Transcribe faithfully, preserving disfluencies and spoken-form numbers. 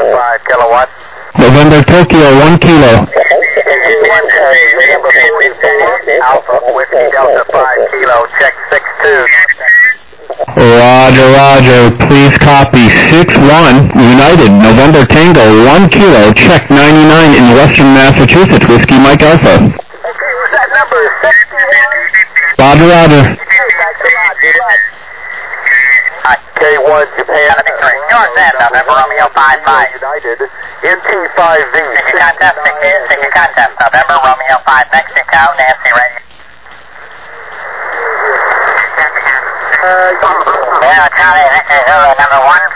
five kilowatt. November Tokyo, one kilo. Alpha Whiskey Delta five kilo, check six two. Roger, roger. Please copy six one, United, November Tango, one kilo, check ninety-nine in Western Massachusetts, Whiskey Mike Alpha. Okay, was that number sixty-one? Roger, roger. K one, Japan. North End, November Romeo five five. United, N T five V. Ticket contest, ticket contest, November Romeo five, Mexico, Nancy Radio. Yeah, Charlie, this is Zulu, number one